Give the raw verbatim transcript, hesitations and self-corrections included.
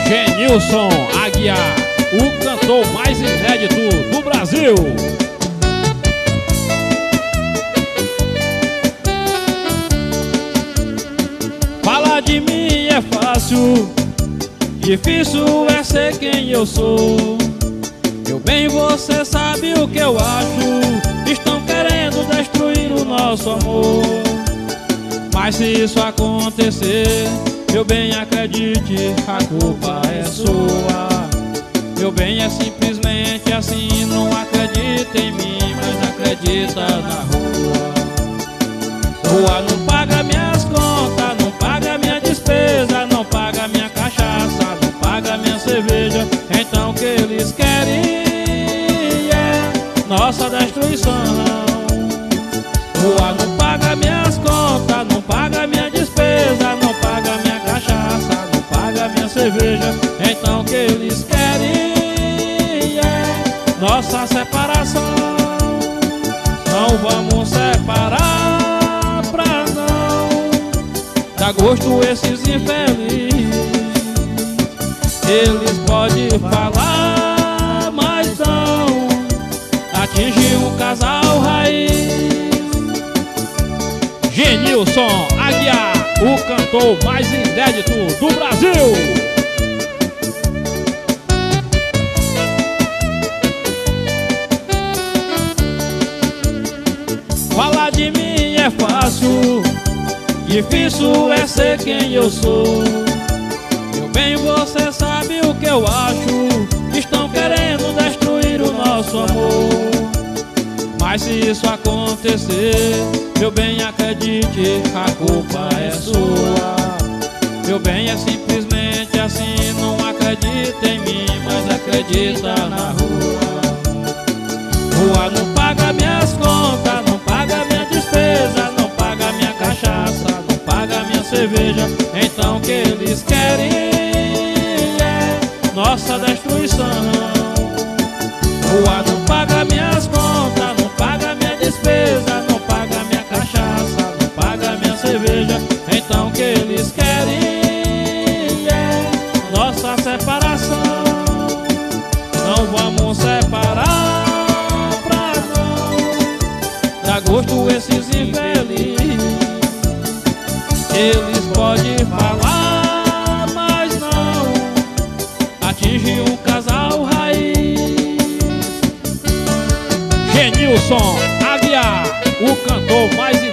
Genilson Aguiar, o cantor mais inédito do Brasil. Falar de mim é fácil, difícil é ser quem eu sou. Meu bem, você sabe o que eu acho. Estão querendo destruir o nosso amor. Mas se isso acontecer, meu bem, acredite, a culpa é sua. Meu bem, é simplesmente assim. Não acredita em mim, mas acredita na rua. Rua não paga minhas contas, não paga minha despesa, não paga minha cachaça, não paga minha cerveja. Então o que eles querem é nossa destruição. Rua não paga minhas contas, não paga minha despesa, não paga minha cachaça, não paga minha cerveja. Então o que eles querem é nossa separação. Não vamos separar pra não dar gosto esses infelizes. Eles podem falar, mas não atingir um casal raiz. Genilson Aguiar, o cantor mais inédito do Brasil. Falar de mim é fácil, difícil é ser quem eu sou. Meu bem, você sabe o que eu acho. Estão querendo destruir o nosso amor. Mas se isso acontecer, meu bem, acredite, a culpa é sua. Meu bem, é simplesmente assim. Não acredita em mim, mas acredita na rua. Rua não paga minhas contas, não paga minha despesa, não paga minha cachaça, não paga minha cerveja. Então o que eles querem é nossa destruição. Rua não paga minhas contas, não paga minha despesa, não paga minha cachaça, não paga minha cerveja. Então o que eles querem é nossa separação. Não vamos separar pra não dar gosto esses infelizes. Eles podem falar, mas não atingir um casal raiz. Genilson Aguiar, o cantor mais